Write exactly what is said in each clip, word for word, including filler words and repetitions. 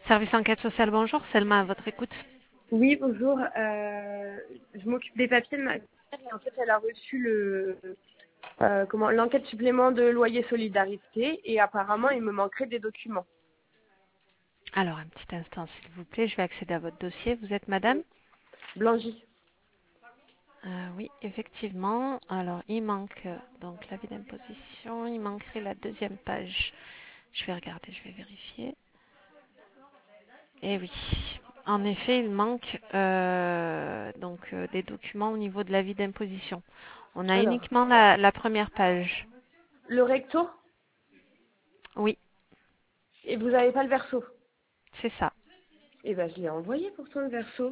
Service enquête sociale, bonjour. Selma, à votre écoute. Oui, bonjour. Euh, je m'occupe des papiers de ma mère et en fait, elle a reçu le euh, comment l'enquête supplément de loyer solidarité et apparemment, il me manquerait des documents. Alors, un petit instant, s'il vous plaît. Je vais accéder à votre dossier. Vous êtes madame? Blangy. Euh, Oui, effectivement. Alors, il manque euh, donc l'avis d'imposition. Il manquerait la deuxième page. Je vais regarder, je vais vérifier. Eh oui. En effet, il manque euh, donc euh, des documents au niveau de l'avis d'imposition. On a Alors, uniquement la, la première page. le recto Oui, et vous n'avez pas le verso. c'est ça. Eh ben, je l'ai envoyé pourtant le verso.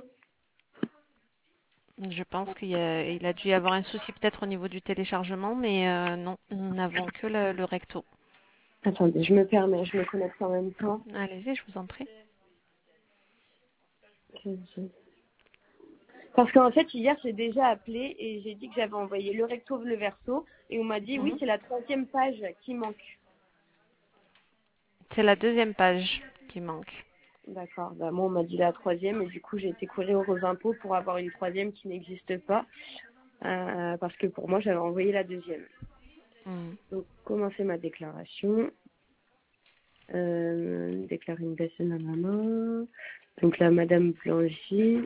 Je pense qu'il y a, il a dû y avoir un souci peut-être au niveau du téléchargement, mais euh, non, nous n'avons que le, le recto. Attendez, je me permets, je me connecte en même temps. Allez-y, je vous en prie. Parce qu'en fait, hier, j'ai déjà appelé et j'ai dit que j'avais envoyé le recto, le verso et on m'a dit oui, Mhm. c'est la troisième page qui manque. C'est la deuxième page qui manque. D'accord. Bah, moi, on m'a dit la troisième et du coup, j'ai été courir aux impôts pour avoir une troisième qui n'existe pas. Euh, parce que pour moi, j'avais envoyé la deuxième. Mhm. Donc, commencer ma déclaration. Euh, déclarer une personne à ma main. Donc là, Madame Blanchy.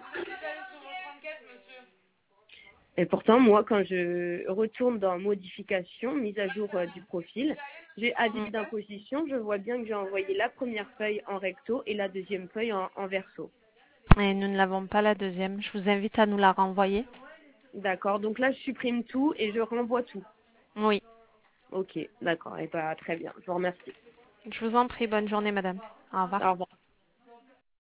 Et pourtant, moi, quand je retourne dans modification, mise à jour euh, du profil, j'ai avis Mhm. d'imposition. Je vois bien que j'ai envoyé la première feuille en recto et la deuxième feuille en, en verso. Et nous ne l'avons pas la deuxième. Je vous invite à nous la renvoyer. D'accord. Donc là, je supprime tout et je renvoie tout. Oui. Ok, d'accord. Et bah, très bien. Je vous remercie. Je vous en prie, bonne journée, madame. Au revoir. Au revoir.